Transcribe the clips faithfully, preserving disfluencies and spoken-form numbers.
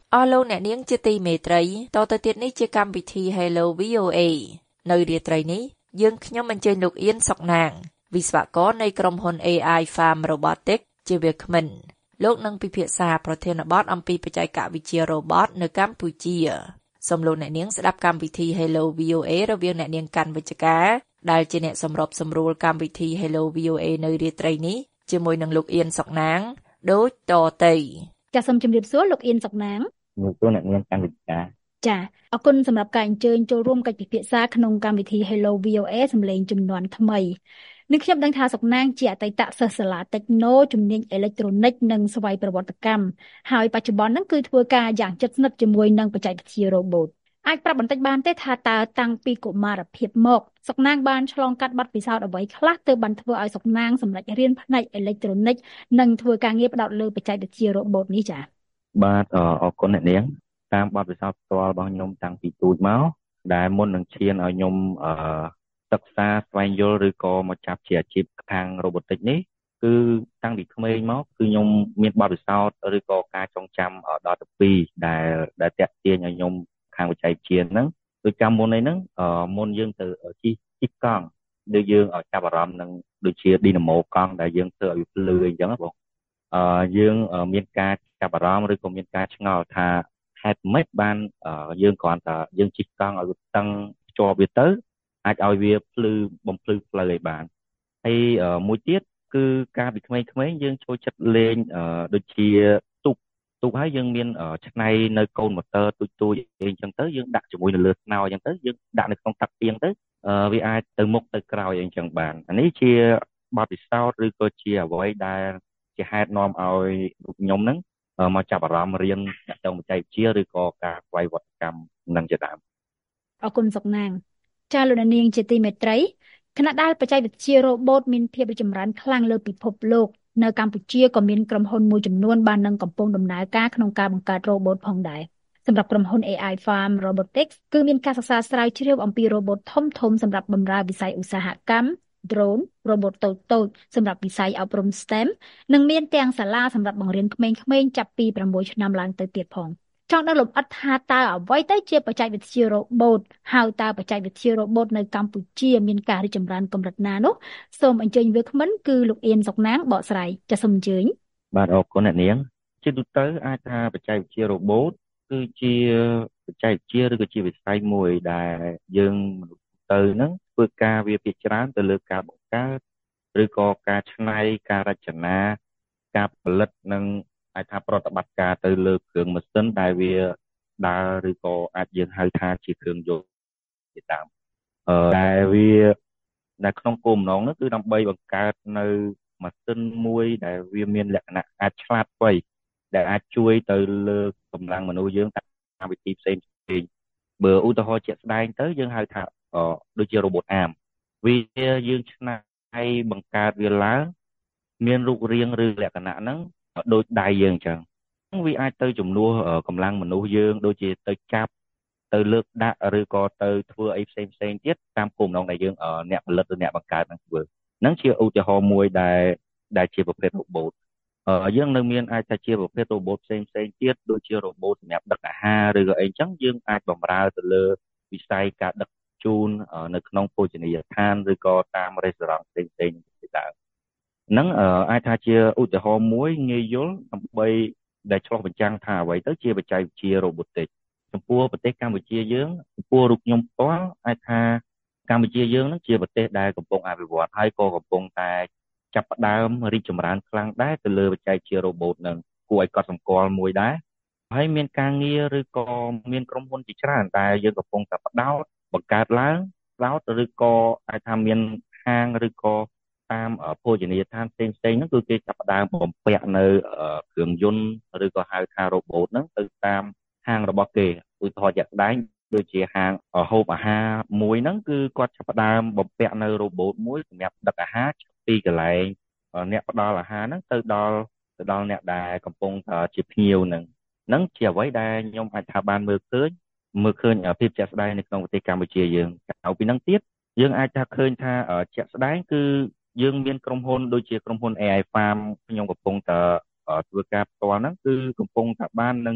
អស់លោកអ្នកនាងជាទីមេត្រីតទៅទៀតនេះជាកម្មវិធី Hello វី អូ เอ នៅរាត្រីនេះយើងខ្ញុំអញ្ជើញលោកអៀនសុកណាងវិស្វករនៃក្រុមហ៊ុន เอ ไอ Farm Robotics ជាវាគ្មិនលោកនឹងពិភាក្សាប្រធានបទអំពីបច្ចេកវិទ្យា Robot នៅកម្ពុជាសូមលោកអ្នកនាងស្ដាប់កម្មវិធី Hello វី អូ เอ រវាងអ្នកនាងកាន់វិជ្ជការដែលជាអ្នកសម្របសម្រួលកម្មវិធី Hello វី អូ เอ នៅរាត្រីនេះជាមួយនឹងលោកអៀនសុកណាងដូចតទៅចាសសូមជម្រាបសួរលោកអៀនសុកណាងលោកទូអ្នកនាងកាន់វិទ្យាចាអរគុណសម្រាប់ការអញ្ជើញចូលរួមកិច្ចពិភាក្សាក្នុងកម្មវិធី Hello វី អូ เอ សម្លេងជំនាន់ថ្មីនឹងខ្ញុំដឹងថាសុកណាងជាអតីតសិស្សសាលា Techno ជំនាញអេឡិចត្រូនិកនិងស្វ័យប្រវត្តិកម្មហើយបច្ចុប្បន្នហ្នឹងគឺធ្វើការយ៉ាងជិតស្និទ្ធជាមួយនឹងបច្ចេកវិទ្យា Robot អាចប្រាប់បន្តិចបានទេថាតើតាំងពីកុមារភាពមកសុកណាងបានឆ្លងកាត់បទពិសោធន៍អ្វីខ្លះទើបបានធ្វើឲ្យសុកណាងសម្រេចរៀនផ្នែកអេឡិចត្រូនិកនិងធ្វើការងារផ្ដោតលើបច្ចេកវិទ្យា Robot នេះចា៎បាទអរគុណអ្នកនាងតាមបទពិសោធន៍ផ្ទាល់របស់ខ្ញុំតាំងពីទូចមកដែលមុននឹងឈានឲ្យខ្ញុំអឺសិក្សាស្វែងយល់ឬក៏មកចាប់ជាអាជីពខាង robotics នេះគឺតាំងពីក្មេងមកគឺខ្ញុំមានបទពិសោធន៍ឬក៏ការចងចាំដល់ទៅពីរដែលដែលតាក់ទាញឲ្យខ្ញុំខាងបច្ចេកវិទ្យាហ្នឹងដូចចាំមុននេះហ្នឹងអឺមុនយើងទៅជិះជិះកង់ដូចយើងចាប់អារម្មណ៍នឹងដូចជា Dynamo កង់ដែលយើងធ្វើឲ្យភ្លឺអីចឹងបងអឺយើងមានការចាប់អារម្មណ៍ឬក៏មានការឆ្ងល់ថាហេតុម៉េចបានយើងគ្រាន់តែយើងជិះកង់ឲ្យវាតឹងភ្ជាប់វាទៅអាចឲ្យវាភ្លឺបំភ្លឺផ្លូវឲ្យបានហើយមួយទៀតគឺការពីក្មេងៗយើងចូលចិត្តលេងដូចជាទូកទូកហើយយើងមានឆ្នៃនៅកូនម៉ូទ័រទូចទូចអីចឹងទៅយើងដាក់ជាមួយនៅលើស្នោអញ្ចឹងទៅយើងដាក់នៅក្នុងទឹកទៀងទៅវាអាចទៅមុខទៅក្រោយអីចឹងបានអានេះជាបទពិសោធន៍ឬក៏ជាអ្វីដែលជាហេតុនាំឲ្យខ្ញុំហ្នឹងមកចាប់អារម្មណ៍រៀនអ្នកទៅបច្ចេកវិទ្យាឬក៏ការស្វ័យប្រវត្តិកម្មនឹងជាដើមអរគុណសុកណាងចាលោកនាងជាទីមេត្រីខណៈដែលបច្ចេកវិទ្យា Robot មានភាពរីកចម្រើនខ្លាំងលើពិភពលោកនៅកម្ពុជាក៏មានក្រុមហ៊ុនមួយចំនួនបាននឹងកំពុងដំណើរការក្នុងការបង្កើត Robot ផងដែរសម្រាប់ក្រុមហ៊ុន เอ ไอ Farm Robotics គឺមានការសិក្សាស្រាវជ្រាវអំពី Robot ធំធំសម្រាប់បម្រើវិស័យឧស្សាហកម្ម Drone Robot តូចតូចសម្រាប់វិស័យអប់រំ STEM និងមានទាំងសាលាសម្រាប់បង្រៀនក្មេងៗចាប់ពីប្រាំមួយឆ្នាំឡើងទៅទៀតផងចង់ដឹងលម្អិតថាតើអ្វីទៅជាបច្ចេកវិទ្យា Robot ហើយតើបច្ចេកវិទ្យា Robot នៅកម្ពុជាមានការរីកចម្រើនកម្រិតណានោះសូមអញ្ជើញវាគ្មិនគឺលោកអៀនសុកណាងបកស្រាយចាសសូមអញ្ជើញបាទអរគុណអ្នកនាងជាទូទៅអាចថាបច្ចេកវិទ្យា Robot គឺជាបច្ចេកវិទ្យាឬក៏ជាវិស័យមួយដែលយើងមនុស្សទៅហ្នឹងធ្វើការវាភាគច្រើនទៅលើការបង្កើតឬក៏ការច្នៃការរចនាការផលិតនិងអាចថាប្រតិបត្តិការទៅលើគ្រឿងម៉ាស៊ីនដែលវាដើរឬក៏អាចយើងហៅថាជាគ្រឿងយន្តជាដើមអឺដែលវានៅក្នុងគោលបំណងនោះគឺដើម្បីបង្កើតនៅម៉ាស៊ីនមួយដែលវាមានលក្ខណៈអាចឆ្លាតវៃដែលអាចជួយទៅលើកម្លាំងមនុស្សយើងតាមវិធីផ្សេងផ្សេងបើឧទាហរណ៍ជាក់ស្ដែងទៅយើងហៅថាដូចជា robot arm វាយើងឆ្នៃបង្កើតវាឡើងមានរូបរាងឬលក្ខណៈហ្នឹងដូចដៃយើងអញ្ចឹងវាអាចទៅជំនួសកម្លាំងមនុស្សយើងដូចជាទៅចាប់ទៅលើកដាក់ឬក៏ទៅធ្វើអីផ្សេងផ្សេងទៀតតាមគោលបំណងដែលយើងអ្នកផលិតឬអ្នកបង្កើតនឹងធ្វើហ្នឹងជាឧទាហរណ៍មួយដែលដែលជាប្រភេទ robot យើងនៅមានអាចថាជាប្រភេទ robot ផ្សេងផ្សេងទៀតដូចជា robot សម្រាប់ដឹកអាហារឬក៏អីអញ្ចឹងយើងអាចបម្រើទៅលើវិស័យការដឹកជូននៅក្នុងភោជនីយដ្ឋានឬក៏តាម restaurant ផ្សេងផ្សេងជាដើមហ្នឹងអាចថាជាឧទាហរណ៍មួយងាយយល់ដើម្បីដែលឆ្លុះបញ្ចាំងថាអ្វីទៅជាបច្ចេកវិទ្យា robotics ចំពោះប្រទេសកម្ពុជាយើងចំពោះរូបខ្ញុំផ្ទាល់អាចថាកម្ពុជាយើងនឹងជាប្រទេសដែលកំពុងអភិវឌ្ឍហើយក៏កំពុងតែចាប់ផ្ដើមរីកចម្រើនខ្លាំងដែរទៅលើបច្ចេកវិទ្យា robot នឹងគួរឲ្យកត់សម្គាល់មួយដែរហើយមានការងារឬក៏មានក្រុមហ៊ុនជាច្រើនដែលយើងកំពុងតែបដោតបង្កើតឡើងផ្ដោតឬក៏អាចថាមានហាងឬក៏តាមភោជនីយដ្ឋានផ្សេងផ្សេងហ្នឹងគឺគេចាប់ផ្ដើមបំពាក់នៅគ្រឿងយន្តឬក៏ហៅថា robot ហ្នឹងទៅតាមហាងរបស់គេឧទាហរណ៍ជាក់ស្ដែងដូចជាហាងហូបអាហារមួយហ្នឹងគឺគាត់ចាប់ផ្ដើមបំពាក់នៅ robot មួយសម្រាប់ដឹកអាហារពីកន្លែងអ្នកផ្ដល់អាហារហ្នឹងទៅដល់ទៅដល់អ្នកដែលកំពុងជាភ្ញៀវហ្នឹងហ្នឹងជាអ្វីដែលខ្ញុំអាចថាបានមើលឃើញមើលឃើញភាពជាក់ស្ដែងនៅក្នុងប្រទេសកម្ពុជាយើងក្រៅពីហ្នឹងទៀតយើងអាចថាឃើញថាជាក់ស្ដែងគឺយើងមានក្រុមហ៊ុនដូចជាក្រុមហ៊ុន เอ ไอ Farm ខ្ញុំកំពុងតែធ្វើការផ្ទាល់ហ្នឹងគឺកំពុងតែបាននឹងធ្វើ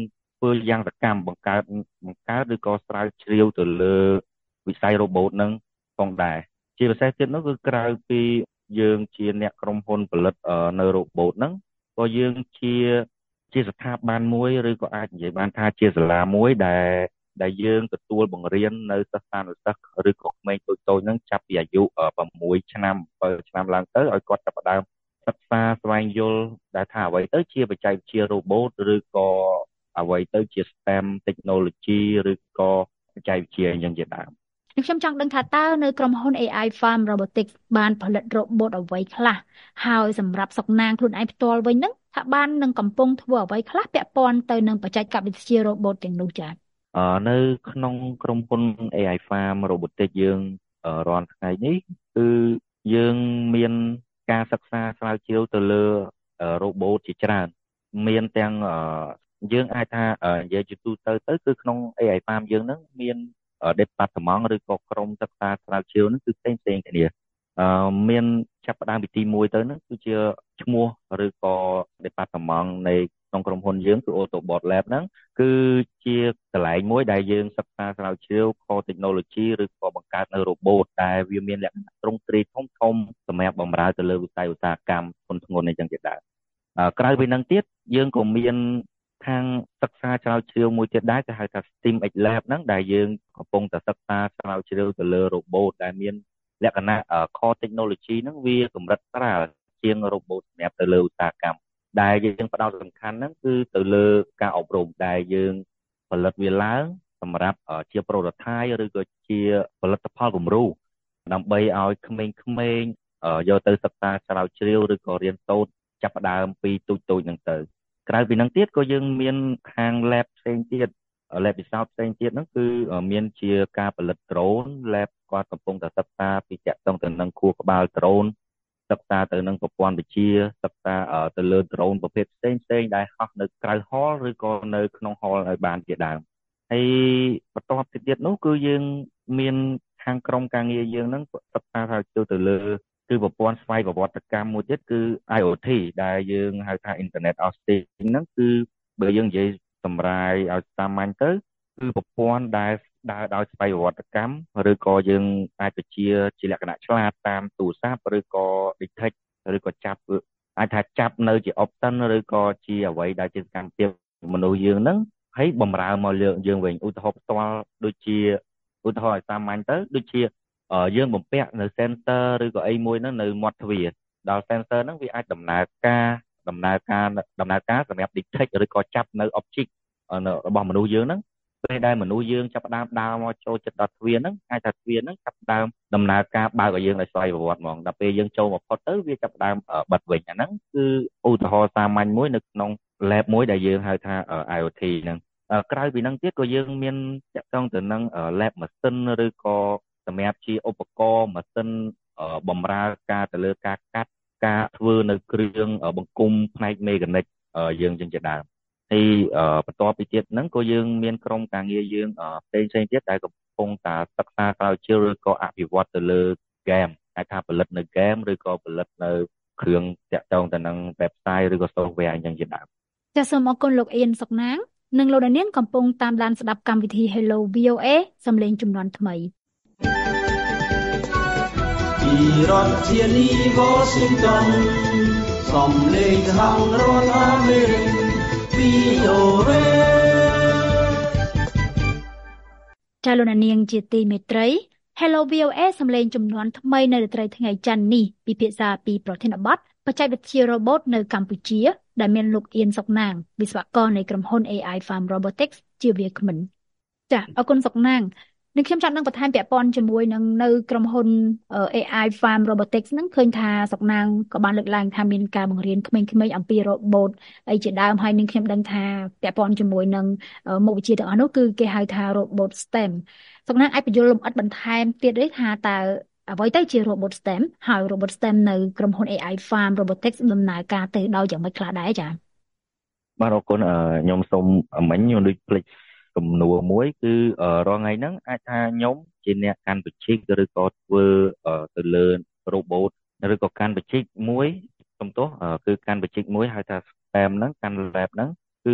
ធ្វើយ៉ាងសកម្មបង្កើតបង្កើតឬក៏ស្រាវជ្រាវទៅលើវិស័យ robot ហ្នឹងផងដែរជាពិសេសទៀតនោះគឺក្រៅពីយើងជាអ្នកក្រុមហ៊ុនផលិតនៅ robot ហ្នឹងក៏យើងជាជាស្ថាប័នមួយឬក៏អាចនិយាយបានថាជាសាលាមួយដែលដែលយើងទទួលបង្រៀននៅសិស្សានុសិស្សឬក៏ក្មេងតូចៗហ្នឹងចាប់ពីអាយុ6ឆ្នាំ7ឆ្នាំឡើងទៅឲ្យគាត់ចាប់ផ្ដើមសិក្សាស្វែងយល់ដែលថាអ្វីទៅជាបច្ចេកវិទ្យា robot ឬក៏អ្វីទៅជា STEM technology ឬក៏បច្ចេកវិទ្យាអញ្ចឹងជាដើមខ្ញុំចង់ដឹងថាតើនៅក្រុមហ៊ុន เอ ไอ Farm Robotics បានផលិត robot អ្វីខ្លះហើយសម្រាប់សុកណាងខ្លួនឯងផ្ទាល់វិញហ្នឹងថាបាននឹងកំពុងធ្វើអ្វីខ្លះពាក់ព័ន្ធទៅនឹងបច្ចេកវិទ្យា robot ទាំងនោះចា៎អឺនៅក្នុងក្រុមហ៊ុន เอ ไอ Farm Robotics យើងរាល់ថ្ងៃនេះគឺយើងមានការសិក្សាស្រាវជ្រាវទៅលើ robot ជាច្រើនមានទាំងយើងអាចថានិយាយជាទូទៅទៅគឺក្នុង เอ ไอ Farm យើងហ្នឹងមាន department ឬក៏ក្រុមសិក្សាស្រាវជ្រាវហ្នឹងគឺផ្សេងផ្សេងគ្នាអឺមានចាប់ផ្ដើមពីទីមួយទៅហ្នឹងគឺជាឈ្មោះឬក៏ department នៃក្នុងក្រុមហ៊ុនយើងគឺ Autobot Lab ហ្នឹងគឺជាកន្លែងមួយដែលយើងសិក្សាស្រាវជ្រាវ core technology ឬក៏បង្កើតនៅ robot ដែលវាមានលក្ខណៈទ្រង់ទ្រាយធំធំសម្រាប់បម្រើទៅលើវិស័យឧស្សាហកម្មធុនធ្ងន់អីចឹងជាដើមក្រៅពីហ្នឹងទៀតយើងក៏មានខាងសិក្សាស្រាវជ្រាវមួយទៀតដែរគេហៅថា STEAM X Lab ហ្នឹងដែលយើងកំពុងតែសិក្សាស្រាវជ្រាវទៅលើ robot ដែលមានលក្ខណៈ core technology ហ្នឹងវាកម្រិតស្រាលជាង robot សម្រាប់ទៅលើឧស្សាហកម្មដែលយើងផ្ដោតសំខាន់ហ្នឹងគឺទៅលើការអប់រំដែលយើងផលិតវាឡើងសម្រាប់ជា prototype ឬក៏ជាផលិតផលគំរូដើម្បីឲ្យក្មេងៗយកទៅសិក្សាស្រាវជ្រាវឬក៏រៀនសូត្រចាប់ផ្ដើមពីទូចៗហ្នឹងទៅក្រៅពីហ្នឹងទៀតក៏យើងមានខាង lab ផ្សេងទៀត lab ពិសោធន៍ផ្សេងទៀតហ្នឹងគឺមានជាការផលិត drone lab គាត់កំពុងតែសិក្សាពីតាក់ទងទៅនឹងខួរក្បាល drone សិក្សាទៅនឹងប្រព័ន្ធវិទ្យាសិក្សាទៅលើ drone ប្រភេទផ្សេងផ្សេងដែលហោះនៅក្រៅ hall ឬក៏នៅក្នុង hall ឲ្យបានជាដើមហើយបន្ទាប់ពីទៀតនោះគឺយើងមានខាងក្រុមការងារយើងហ្នឹងសិក្សាស្រាវជ្រាវទៅលើគឺប្រព័ន្ធស្វ័យប្រវត្តិកម្មមួយទៀតគឺ IoT ដែលយើងហៅថា Internet of Things ហ្នឹងគឺបើយើងនិយាយសម្រាយឲ្យសាមញ្ញទៅគឺប្រព័ន្ធដែលដើរដោយស្វ័យប្រវត្តិកម្មឬក៏យើងអាចទៅជាជាលក្ខណៈឆ្លាតតាមទូរស័ព្ទឬក៏ detect ឬក៏ចាប់អាចថាចាប់នៅជា option ឬក៏ជាអ្វីដែលជាសកម្មភាពមនុស្សយើងហ្នឹងហើយបំរើមកលើយើងវិញឧទាហរណ៍ផ្ទាល់ដូចជាឧទាហរណ៍ឲ្យសាមញ្ញទៅដូចជាយើងបំពាក់នៅ sensor ឬក៏អីមួយហ្នឹងនៅមាត់ទ្វារដល់ sensor ហ្នឹងវាអាចដំណើរការដំណើរការដំណើរការសម្រាប់ detect ឬក៏ចាប់នៅ object របស់មនុស្សយើងហ្នឹងពេលដែលមនុស្សយើងចាប់ផ្ដើមដើរមកចូលចិត្តដល់ទ្វារហ្នឹងអាចថាទ្វារហ្នឹងចាប់ផ្ដើមដំណើរការបើកឲ្យយើងដោយស្វ័យប្រវត្តិហ្មងដល់ពេលយើងចូលមកផុតទៅវាចាប់ផ្ដើមបិទវិញអាហ្នឹងគឺឧទាហរណ៍សាមញ្ញមួយនៅក្នុង lab មួយដែលយើងហៅថា IoT ហ្នឹងក្រៅពីហ្នឹងទៀតក៏យើងមានតាក់ទងទៅនឹង lab ម៉ាស៊ីនឬក៏សម្រាប់ជាឧបករណ៍ម៉ាស៊ីនបំរើការទៅលើការកាត់ការធ្វើនៅគ្រឿងបង្គុំផ្នែកមេកានិកយើងចឹងជាដើមហើយបន្ទាប់ពីទៀតហ្នឹងក៏យើងមានក្រុមការងារយើងផ្សេងផ្សេងទៀតដែលកំពុងតែសិក្សាស្រាវជ្រាវឬក៏អភិវឌ្ឍទៅលើ game អាចថាផលិតនៅ game ឬក៏ផលិតនៅគ្រឿងតាក់ទងទៅនឹង website ឬក៏ software អញ្ចឹងជាដើមចាសសូមអរគុណលោកអៀនសុកណាងនិងលោកនាងកំពុងតាមដានស្ដាប់កម្មវិធី Hello វី អូ เอ សំឡេងជំនាន់ថ្មីពីរដ្ឋធានី Washington សំឡេងសហរដ្ឋអាមេរិក វី អូ เอ ចាលោកនាងជាទីមេត្រី Hello វី អូ เอ សំឡេងជំនាន់ថ្មីនៅរាត្រីថ្ងៃច័ន្ទនេះពិភាក្សាពីប្រធានបទបច្ចេកវិទ្យា robot នៅកម្ពុជាដែលមានលោកអៀនសុកណាងវិស្វករនៃក្រុមហ៊ុន เอ ไอ Farm Robotics ជាវាគ្មិនចាអរគុណសុកណាងនឹងខ្ញុំចង់នឹងបន្ថែមពាក់ព័ន្ធជាមួយនឹងនៅក្រុមហ៊ុន เอ ไอ Farm Robotics ហ្នឹងឃើញថាសុកណាងក៏បានលើកឡើងថាមានការបង្រៀនក្មេងៗអំពី robot អីជាដើមហើយនឹងខ្ញុំដឹងថាពាក់ព័ន្ធជាមួយនឹងមុខវិជ្ជាទាំងអស់នោះគឺគេហៅថា robot STEM សុកណាងអាចបញ្យល់លម្អិតបន្ថែមទៀតទេថាតើអ្វីទៅជា robot STEM ហើយ robot STEM នៅក្រុមហ៊ុន เอ ไอ Farm Robotics ដំណើរការទៅដល់យ៉ាងម៉េចខ្លះដែរចា៎បាទអរគុណខ្ញុំសូមមិញខ្ញុំដូចភ្លេចសំណួរមួយគឺរាល់ថ្ងៃហ្នឹងអាចថាខ្ញុំជាអ្នកកាន់បច្ចេកឬក៏ធ្វើទៅលើ robot ឬក៏កាន់បច្ចេកមួយសំទោសគឺកាន់បច្ចេកមួយហៅថា STEM ហ្នឹងកាន់ lab ហ្នឹងគឺ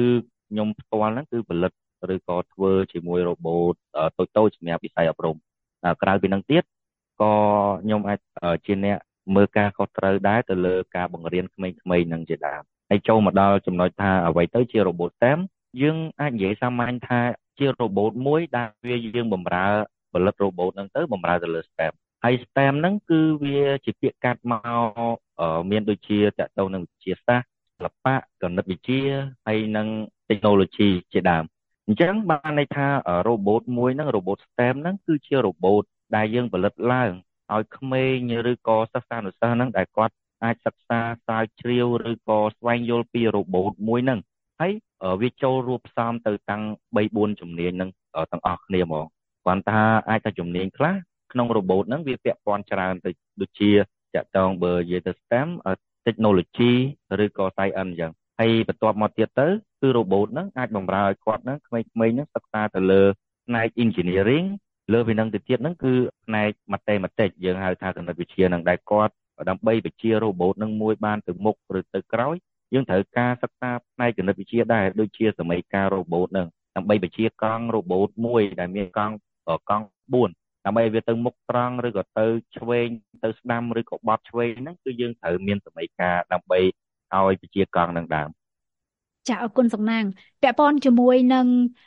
ខ្ញុំផ្ទាល់ហ្នឹងគឺផលិតឬក៏ធ្វើជាមួយ robot តូចតូចសម្រាប់វិស័យអប់រំក្រៅពីហ្នឹងទៀតក៏ខ្ញុំអាចជាអ្នកមើលការខុសត្រូវដែរទៅលើការបង្រៀនក្មេងៗនឹងជាដើមហើយចូលមកដល់ចំណុចថាអ្វីទៅជា robot STEM យើងអាចនិយាយសាមញ្ញថាជា robot មួយដែលវាយើងបម្រើផលិត robot ហ្នឹងទៅបម្រើទៅលើ STEM ហើយ STEM ហ្នឹងគឺវាជាពាក្យកាត់មកមានដូចជាតកតងនឹងវិទ្យាសាស្ត្រសិល្បៈគណិតវិទ្យាហើយនិង technology ជាដើមអញ្ចឹងបានន័យថា robot មួយហ្នឹង robot STEM ហ្នឹងគឺជា robot ដែលយើងផលិតឡើងឲ្យក្មេងឬក៏សិស្សានុសិស្សហ្នឹងដែលគាត់អាចសិក្សាស្រាវជ្រាវឬក៏ស្វែងយល់ពី robot មួយហ្នឹងហើយវាចូលរួមផ្សំទៅតាំង បីបួន ជំនាញហ្នឹងទាំងអស់គ្នាហ្មងគាត់ថាអាចថាជំនាញខ្លះក្នុង robot ហ្នឹងវាពាក់ព័ន្ធច្រើនទៅដូចជាតកតងបើនិយាយទៅ STEM technology ឬក៏ science អញ្ចឹងហើយបន្ទាប់មកទៀតទៅគឺ robot ហ្នឹងអាចបម្រើឲ្យគាត់ហ្នឹងក្មេងៗហ្នឹងសិក្សាទៅលើផ្នែក engineering លើពីហ្នឹងទៅទៀតហ្នឹងគឺផ្នែក mathematics យើងហៅថាគណិតវិទ្យាហ្នឹងដែលគាត់ដើម្បីបញ្ជា robot ហ្នឹងមួយបានទៅមុខឬទៅក្រោយយើងត្រូវការសិក្សាផ្នែកគណិតវិទ្យាដែរដូចជាសមីការ robot ហ្នឹងដើម្បីបញ្ជាកង់ robot មួយដែលមានកង់កង់បួនដើម្បីឲ្យវាទៅមុខត្រង់ឬក៏ទៅឆ្វេងទៅស្ដាំឬក៏បត់ឆ្វេងហ្នឹងគឺយើងត្រូវមានសមីការដើម្បីឲ្យបញ្ជាកង់នឹងដើមចាអរគុណសំណាងពាក់ព័ន្ធជាមួយនឹង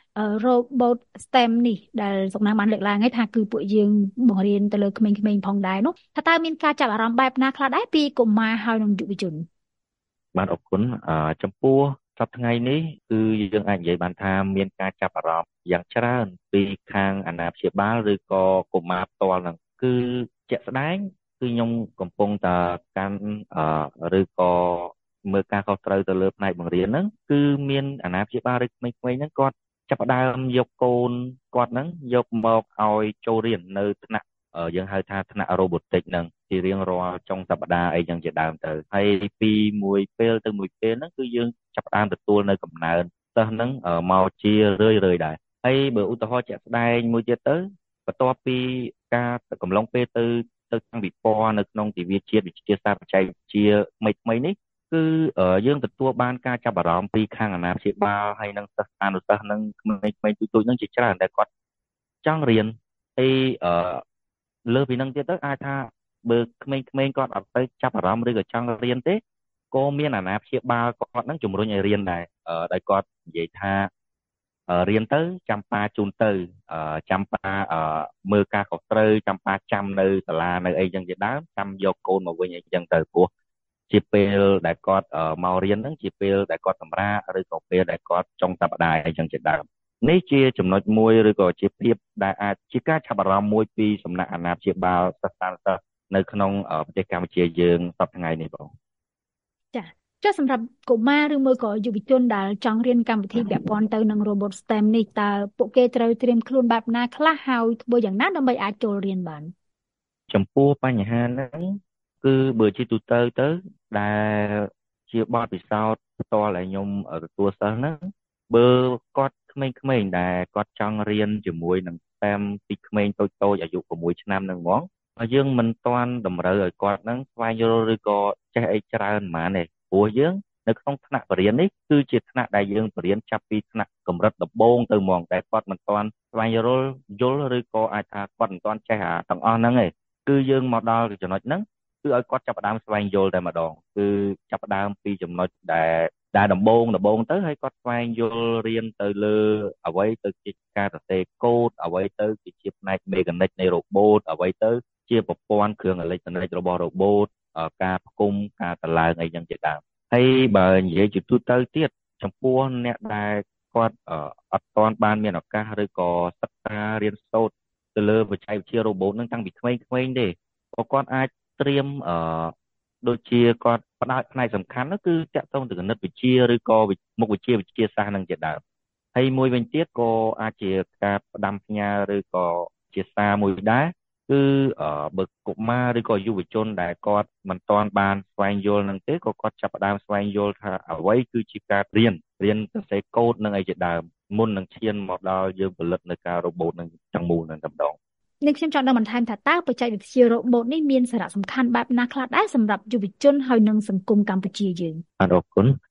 robot STEM នេះដែលសំណាងបានលើកឡើងឲ្យថាគឺពួកយើងបង្រៀនទៅលើក្មេងៗផងដែរនោះថាតើមានការចាប់អារម្មណ៍បែបណាខ្លះដែរពីកុមារហើយនិងយុវជនបាទអរគុណចំពោះសប្តាហ៍ថ្ងៃនេះគឺយើងអាចនិយាយបានថាមានការចាប់អារម្មណ៍យ៉ាងច្រើនពីខាងអាណាព្យាបាលឬក៏កុមារផ្ទាល់ហ្នឹងគឺជាក់ស្ដែងគឺខ្ញុំកំពុងតែកាន់ឬក៏មើលការខុសត្រូវទៅលើផ្នែកបង្រៀនហ្នឹងគឺមានអាណាព្យាបាលឬក្មេងៗហ្នឹងគាត់ចាប់ផ្ដើមយកកូនគាត់ហ្នឹងយកមកឲ្យចូលរៀននៅថ្នាក់យើងហៅថាថ្នាក់ robotics ហ្នឹងជារៀងរាល់ចុងសប្ដាហ៍អីចឹងជាដើមទៅហើយពីមួយពេលទៅមួយពេលហ្នឹងគឺយើងចាប់ផ្ដើមទទួលនៅកំណើនសិស្សហ្នឹងមកជារឿយៗដែរហើយបើឧទាហរណ៍ជាក់ស្ដែងមួយទៀតទៅបន្ទាប់ពីការកំឡុងពេលទៅទៅខាងវិព័ន្ធនៅក្នុងទិវាជាតិវិទ្យាសាស្ត្របច្ចេកវិទ្យាថ្មីថ្មីនេះគឺយើងទទួលបានការចាប់អារម្មណ៍ពីខាងអាណាព្យាបាលហើយនិងសិស្សានុសិស្សនិងក្មេងៗទូចៗហ្នឹងជាច្រើនដែលគាត់ចង់រៀនហើយលើពីហ្នឹងទៀតទៅអាចថាបើក្មេងៗគាត់អត់ទៅចាប់អារម្មណ៍ឬក៏ចង់រៀនទេក៏មានអាណាព្យាបាលគាត់ហ្នឹងជំរុញឲ្យរៀនដែរដោយគាត់និយាយថារៀនទៅចាំប៉ាជូនទៅចាំប៉ាមើលការខុសត្រូវចាំប៉ាចាំនៅសាលានៅអីចឹងជាដើមចាំយកកូនមកវិញអីចឹងទៅព្រោះជាពេលដែលគាត់មករៀនហ្នឹងជាពេលដែលគាត់សម្រាកឬក៏ពេលដែលគាត់ចុងសប្តាហ៍អីចឹងជាដើមនេះជាចំណុចមួយឬក៏ជាភាពដែលអាចជាការចាប់អារម្មណ៍មួយពីសំណាក់អាណាព្យាបាលសិស្សានុសិស្សនៅក្នុងប្រទេសកម្ពុជាយើងសប្តាហ៍ថ្ងៃនេះបងចាចុះសម្រាប់កុមារឬមួយក៏យុវជនដែលចង់រៀនកម្មវិធីពាក់ព័ន្ធទៅនឹង robot STEM នេះតើពួកគេត្រូវត្រៀមខ្លួនបែបណាខ្លះហើយធ្វើយ៉ាងណាដើម្បីអាចចូលរៀនបានចំពោះបញ្ហាហ្នឹងគឺបើជាទូទៅទៅដែលជាបទពិសោធន៍ផ្ទាល់ដែលខ្ញុំទទួលសិស្សហ្នឹងបើគាត់ក្មេងៗដែលគាត់ចង់រៀនជាមួយនឹង STEM ពីក្មេងតូចតូចអាយុ6ឆ្នាំហ្នឹងហ្មងយើងមិនទាន់តម្រូវឲ្យគាត់ហ្នឹងស្វែងយល់ឬក៏ចេះអីច្រើនហ្មងទេព្រោះយើងនៅក្នុងថ្នាក់បរិញ្ញានេះគឺជាថ្នាក់ដែលយើងបរិញ្ញាចាប់ពីថ្នាក់កម្រិតដំបូងទៅហ្មងតែគាត់មិនទាន់ស្វែងយល់យល់ឬក៏អាចថាគាត់មិនទាន់ចេះអាទាំងអស់ហ្នឹងទេគឺយើងមកដល់ចំណុចហ្នឹងគឺឲ្យគាត់ចាប់ផ្ដើមស្វែងយល់តែម្ដងគឺចាប់ផ្ដើមពីចំណុចដែលដែលដំបូងដំបូងទៅឲ្យគាត់ស្វែងយល់រៀនទៅលើអ្វីទៅជាការសរសេរកូដអ្វីទៅជាផ្នែកមេកានិកនៃ robot អ្វីទៅជាប្រព័ន្ធគ្រឿងអេឡិចត្រូនិករបស់ robot ការផ្គុំការតម្លើងអីយ៉ាងជាដើមហើយបើនិយាយជាទូទៅទៀតចំពោះអ្នកដែលគាត់អត់ទាន់បានមានឱកាសឬក៏សិក្សារៀនសូត្រទៅលើបច្ចេកវិទ្យា robot ហ្នឹងតាំងពីក្មេងៗទេក៏គាត់អាចត្រៀមអឺដូចជាគាត់ផ្ដោតផ្នែកសំខាន់នោះគឺតាក់ទងទៅគណិតវិទ្យាឬក៏មុខវិជ្ជាវិទ្យាសាស្ត្រនឹងជាដើមហើយមួយវិញទៀតក៏អាចជាការផ្ដាំផ្ញើឬក៏ជាសារមួយដែរគឺបើកុមារឬក៏យុវជនដែលគាត់មិនទាន់បានស្វែងយល់នឹងទេក៏គាត់ចាប់ផ្ដើមស្វែងយល់ថាអ្វីគឺជាការរៀនរៀនសរសេរកូដនឹងអីជាដើមមុននឹងឈានមកដល់យើងផលិតនៅការ robot នឹងទាំងមូលនឹងតែម្ដងនេះខ្ញុំចង់ដឹងបន្ថែមថាតើបច្ចេកវិទ្យា robot នេះមានសារៈសំខាន់បែបណាខ្លះដែរសម្រាប់យុវជនហើយនិងសង្គមកម្ពុជាយើងអរគុណ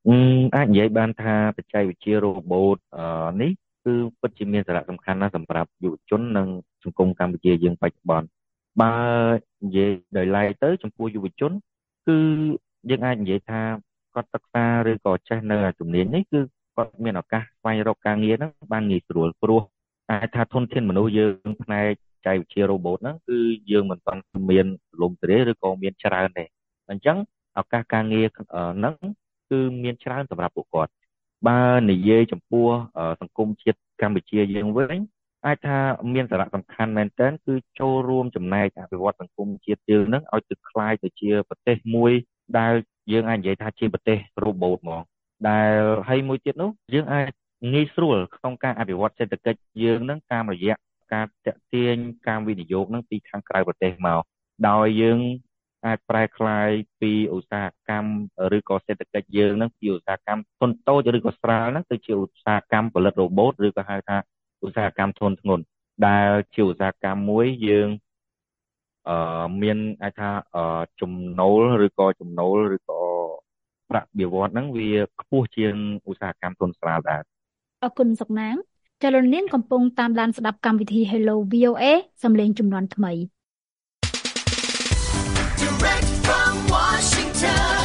អាចនិយាយបានថាបច្ចេកវិទ្យា robot នេះគឺពិតជាមានសារៈសំខាន់ណាស់សម្រាប់យុវជននិងសង្គមកម្ពុជាយើងបច្ចុប្បន្នបើនិយាយដោយឡែកទៅចំពោះយុវជនគឺយើងអាចនិយាយថាគាត់សិក្សាឬក៏ចេះនៅជំនាញនេះគឺគាត់មានឱកាសស្វែងរកការងារហ្នឹងបានងាយស្រួលព្រោះអាចថាធនធានមនុស្សយើងផ្នែកបច្ចេកវិទ្យា robot ហ្នឹងគឺយើងមិនទាន់មានលំទលាឬក៏មានច្រើនទេអញ្ចឹងឱកាសការងារហ្នឹងគឺមានច្រើនសម្រាប់ពួកគាត់បើនិយាយចំពោះសង្គមជាតិកម្ពុជាយើងវិញអាចថាមានសារៈសំខាន់មែនទែនគឺចូលរួមចំណែកអភិវឌ្ឍសង្គមជាតិយើងនឹងឲ្យទៅคล้ายទៅជាប្រទេសមួយដែលយើងអាចនិយាយថាជាប្រទេស robot ហ្មងដែលហើយមួយទៀតនោះយើងអាចងាយស្រួលក្នុងការអភិវឌ្ឍសេដ្ឋកិច្ចយើងនឹងតាមរយៈការតាក់ទាញការវិនិយោគនឹងពីខាងក្រៅប្រទេសមកដោយយើងអាចប្រែក្លាយពីឧស្សាហកម្មឬក៏សេដ្ឋកិច្ចយើងនឹងពីឧស្សាហកម្មធុនតូចឬក៏ស្រាលហ្នឹងទៅជាឧស្សាហកម្មផលិត robot ឬក៏ហៅថាឧស្សាហកម្មធុនធ្ងន់ដែលជាឧស្សាហកម្មមួយយើងអឺមានអាចថាចំណូលឬក៏ចំណូលឬក៏ប្រាក់បៀវត្សហ្នឹងវាខ្ពស់ជាងឧស្សាហកម្មធុនស្រាលដែរអរគុណសុកណាងចលនាកំពុងតាមដានស្ដាប់កម្មវិធី Hello វី អូ เอ សំឡេងជំនាន់ថ្មី Direct from Washington,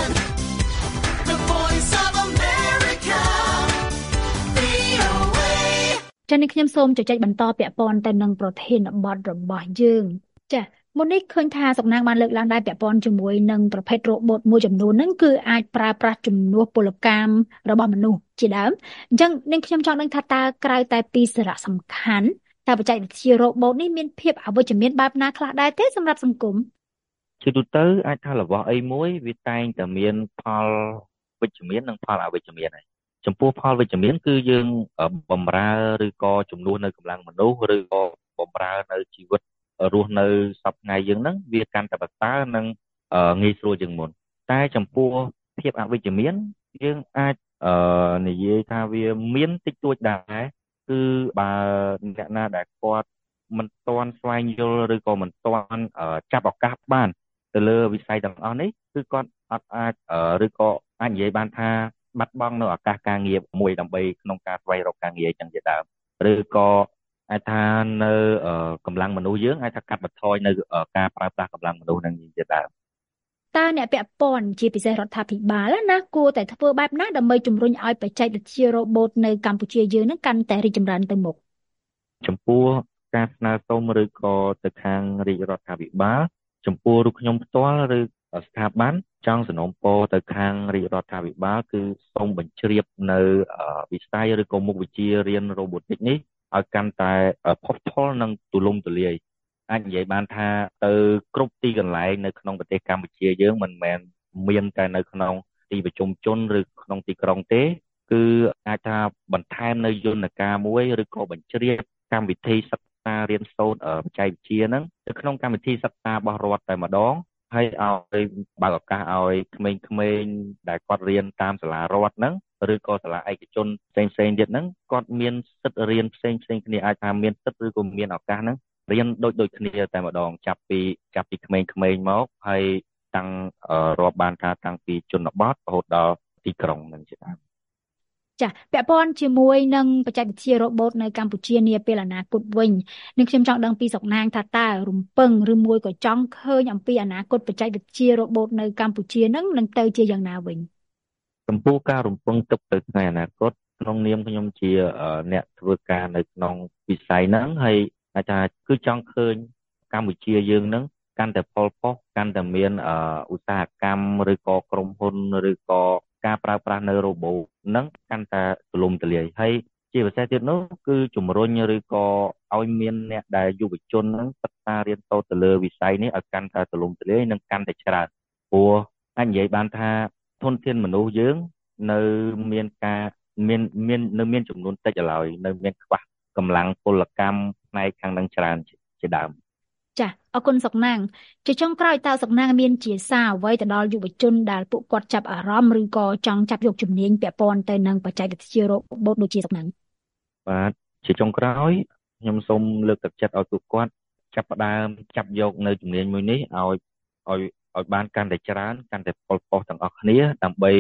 the voice of America, វី អូ เอចា៎នេះខ្ញុំសូមជជែកបន្តពាក់ព័ន្ធទៅនឹងប្រធានបទរបស់យើងចា៎មុននេះឃើញថាសុកណាងបានលើកឡើងដែរពាក់ព័ន្ធជាមួយនឹងប្រភេទ robot មួយចំនួនហ្នឹងគឺអាចប្រើប្រាស់ជំនួសពលកម្មរបស់មនុស្សជាដើមអញ្ចឹងនាងខ្ញុំចង់ដឹងថាតើក្រៅតែពីសារៈសំខាន់តើបច្ចេកវិទ្យា robot នេះមានភាពអវិជ្ជមានបែបណាខ្លះដែរទេសម្រាប់សង្គមជាទូទៅអាចថារបស់អីមួយវាតែងតែមានផលវិជ្ជមាននិងផលអវិជ្ជមានហើយចំពោះផលវិជ្ជមានគឺយើងបំរើឬក៏ជំនួសនៅកម្លាំងមនុស្សឬក៏បំរើនៅជីវិតរស់នៅសប្តាហ៍យើងហ្នឹងវាកាន់តែប្រសើរនិងងាយស្រួលជាងមុនតែចំពោះភាពអវិជ្ជមានយើងអាចនិយាយថាវាមានតិចតួចដែរគឺបើអ្នកណាដែលគាត់មិនទាន់ស្វែងយល់ឬក៏មិនទាន់ចាប់ឱកាសបានទៅលើវិស័យទាំងអស់នេះគឺគាត់អត់អាចឬក៏អាចនិយាយបានថាបាត់បង់នៅឱកាសការងារមួយដើម្បីក្នុងការស្វែងរកការងារចឹងជាដើមឬក៏អាចថានៅកម្លាំងមនុស្សយើងអាចថាកាត់បន្ថយនៅការប្រើប្រាស់កម្លាំងមនុស្សនឹងជាដើមតើអ្នកពាក់ព័ន្ធជាពិសេសរដ្ឋាភិបាលណាគួរតែធ្វើបែបណាដើម្បីជំរុញឲ្យបច្ចេកវិទ្យា robot នៅកម្ពុជាយើងនឹងកាន់តែរីកចម្រើនទៅមុខចំពោះការស្នើសុំឬក៏ទៅខាងរាជរដ្ឋាភិបាលចំពោះរូបខ្ញុំផ្ទាល់ឬស្ថាប័នចង់សនំពរទៅខាងរាជរដ្ឋាភិបាលគឺសូមបញ្ជ្រាបនៅវិស័យឬក៏មុខវិជ្ជារៀន robotics នេះឲ្យកាន់តែផុសផុលនិងទូលំទូលាយអាចនិយាយបានថាទៅគ្រប់ទីកន្លែងនៅក្នុងប្រទេសកម្ពុជាយើងមិនមែនមានតែនៅក្នុងទីប្រជុំជនឬក្នុងទីក្រុងទេគឺអាចថាបន្ថែមនៅយន្តការមួយឬក៏បញ្ជ្រាបកម្មវិធីសិក្សារៀនសូត្របច្ចេកវិទ្យាហ្នឹងនៅក្នុងកម្មវិធីសិក្សារបស់រដ្ឋតែម្ដងហើយឲ្យបើកឱកាសឲ្យក្មេងៗដែលគាត់រៀនតាមសាលារដ្ឋហ្នឹងឬក៏សាលាឯកជនផ្សេងផ្សេងទៀតហ្នឹងគាត់មានសិទ្ធិរៀនផ្សេងផ្សេងគ្នាអាចថាមានសិទ្ធិឬក៏មានឱកាសហ្នឹងរៀនដូចដូចគ្នាតែម្ដងចាប់ពីចាប់ពីក្មេងៗមកហើយតាំងរាប់បានថាតាំងពីជនបទរហូតដល់ទីក្រុងហ្នឹងជាដើមចាពាក់ព័ន្ធជាមួយនឹងបច្ចេកវិទ្យា robot នៅកម្ពុជានាពេលអនាគតវិញនឹងខ្ញុំចង់ដឹងពីសុកណាងថាតើរំពឹងឬមួយក៏ចង់ឃើញអំពីអនាគតបច្ចេកវិទ្យា robot នៅកម្ពុជានឹងនឹងទៅជាយ៉ាងណាវិញចំពោះការរំពឹងទុកទៅថ្ងៃអនាគតក្នុងនាមខ្ញុំជាអ្នកធ្វើការនៅក្នុងវិស័យហ្នឹងហើយអាចថាគឺចង់ឃើញកម្ពុជាយើងហ្នឹងកាន់តែផលផុសកាន់តែមានឧស្សាហកម្មឬក៏ក្រុមហ៊ុនឬក៏ការប្រើប្រាស់នៅ robot ហ្នឹងកាន់តែទូលំទូលាយហើយជាពិសេសទៀតនោះគឺជំរុញឬក៏ឲ្យមានអ្នកដែលយុវជនហ្នឹងសិក្សារៀនសូត្រទៅលើវិស័យនេះឲ្យកាន់តែទូលំទូលាយនិងកាន់តែច្រើនព្រោះអាចនិយាយបានថាធនធានមនុស្សយើងនៅមានការមានមាននៅមានចំនួនតិចឡើយនៅមានខ្វះកម្លាំងពលកម្មផ្នែកខាងនឹងច្រើនជាដើមចាអរគុណសុកណាងជាចុងក្រោយតើសុកណាងមានជាសារអ្វីទៅដល់យុវជនដែលពួកគាត់ចាប់អារម្មណ៍ឬក៏ចង់ចាប់យកជំនាញពាក់ព័ន្ធទៅនឹងបច្ចេកវិទ្យា robot ដូចជាសុកណាងបាទជាចុងក្រោយខ្ញុំសូមលើកទឹកចិត្តឲ្យពួកគាត់ចាប់ផ្ដើមចាប់យកនៅជំនាញមួយនេះឲ្យឲ្យឲ្យបានកាន់តែច្រើនកាន់តែផលប៉ះទាំងអស់គ្នាដើម្បី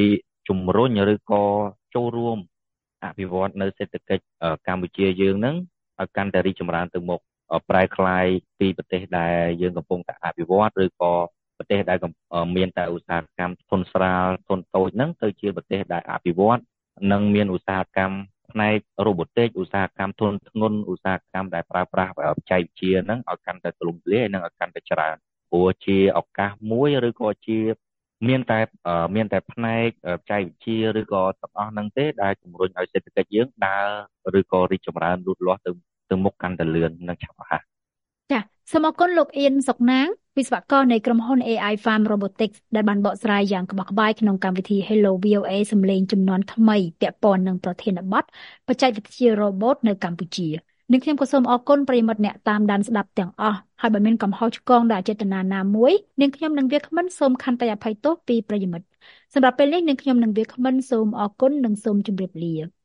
ជំរុញឬក៏ចូលរួមអភិវឌ្ឍនៅសេដ្ឋកិច្ចកម្ពុជាយើងហ្នឹងឲ្យកាន់តែរីកចម្រើនទៅមុខប្រែក្លាយពីប្រទេសដែលយើងកំពុងតែអភិវឌ្ឍឬក៏ប្រទេសដែលមានតែឧស្សាហកម្មធុនស្រាលធុនតូចហ្នឹងទៅជាប្រទេសដែលអភិវឌ្ឍនិងមានឧស្សាហកម្មផ្នែករ៉ូបូទិកឧស្សាហកម្មធុនធ្ងន់ឧស្សាហកម្មដែលប្រើប្រាស់បច្ចេកវិទ្យាហ្នឹងឲ្យកាន់តែទូលំទូលាយនិងឲ្យកាន់តែច្រើនព្រោះជាឱកាសមួយឬក៏ជាមានតែមានតែផ្នែកបច្ចេកវិទ្យាឬក៏ទាំងអស់ហ្នឹងទេដែលជំរុញឲ្យសេដ្ឋកិច្ចយើងដើរឬក៏រីកចម្រើនលូតលាស់ទៅទៅមុខកាន់តែលឿននិងឆាប់រហ័សចាសូមអរគុណលោកអៀនសុកណាងវិស្វករនៃក្រុមហ៊ុន เอ ไอ Farm Robotics ដែលបានបកស្រាយយ៉ាងក្បោះក្បាយក្នុងកម្មវិធី Hello វី អូ เอ សំឡេងជំនាន់ថ្មីពាក់ព័ន្ធនឹងប្រធានបទបច្ចេកវិទ្យា Robot នៅកម្ពុជានិងខ្ញុំក៏សូមអរគុណប្រិយមិត្តអ្នកតាមដានស្ដាប់ទាំងអស់ហើយបើមានកំហុសឆ្គងដោយអចេតនាណាមួយនាងខ្ញុំនិងវាគ្មិនសូមខន្តីអភ័យទោសពីប្រិយមិត្តសម្រាប់ពេលនេះនាងខ្ញុំនិងវាគ្មិនសូមអរគុណនិងសូមជម្រាបលា